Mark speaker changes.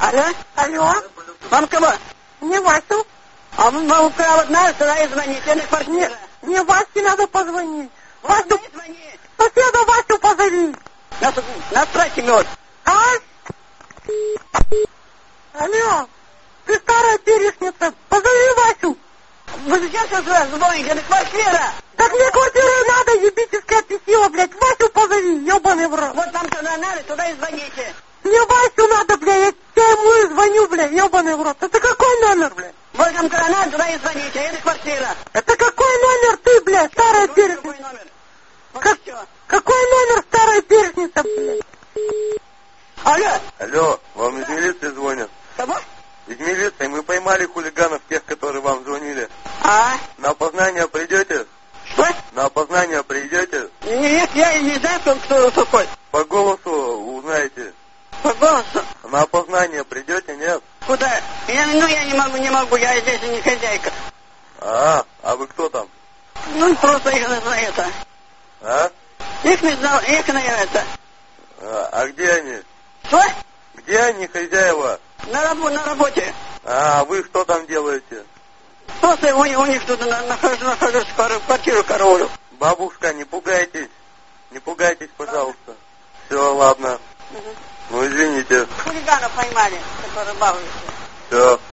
Speaker 1: Алло?
Speaker 2: Алло?
Speaker 1: Вам кого?
Speaker 2: Мне Васю.
Speaker 1: А вы украл одна, сюда и звоните, на квартиру.
Speaker 2: Мне Васе надо позвонить.
Speaker 1: Васю,
Speaker 2: Васю,
Speaker 1: звони.
Speaker 2: соседа Васю позови.
Speaker 1: Настройте мед.
Speaker 2: А? Алло, ты старая перешница, позови Васю.
Speaker 1: Вы сейчас звоните, на квартира.
Speaker 2: Так мне квартиру надо, ебическое письмо, блядь. Васю позови, ебаный в рот.
Speaker 1: Вот там туда надо, туда и звоните.
Speaker 2: Мне Васю надо, блядь, я ему и звоню, блядь, ебаный в рот. Это какой номер, блядь?
Speaker 1: Вот там туда надо, туда и звоните, это квартира.
Speaker 2: Это какой номер ты, блядь, старая перешница?
Speaker 1: Какой номер? Вот
Speaker 2: Как-
Speaker 1: всё.
Speaker 2: Какой номер старая перешница, блядь?
Speaker 1: Алло,
Speaker 3: Алло, вам из милиции звонят?
Speaker 1: кого?
Speaker 3: Из милиции мы поймали хулиганов, тех, которые вам звонили.
Speaker 1: А?
Speaker 3: На опознание придете?
Speaker 1: Что?
Speaker 3: На опознание придете?
Speaker 1: Нет, я не знаю, кто такой.
Speaker 3: По голосу узнаете.
Speaker 1: По голосу.
Speaker 3: На опознание придете, нет?
Speaker 1: Куда? Я не могу, я здесь не хозяйка.
Speaker 3: А вы кто там?
Speaker 1: Ну, просто их на это.
Speaker 3: А?
Speaker 1: Их не знал, их на это.
Speaker 3: А где они?
Speaker 1: Что?
Speaker 3: Где они, хозяева?
Speaker 1: На работе.
Speaker 3: А вы что там делаете?
Speaker 1: Просто у них тут нахожусь, квартиру караулю.
Speaker 3: Бабушка, не пугайтесь. Не пугайтесь, пожалуйста. Все, ладно. Ну, извините.
Speaker 1: Хулигана поймали, который балуется.
Speaker 3: Все.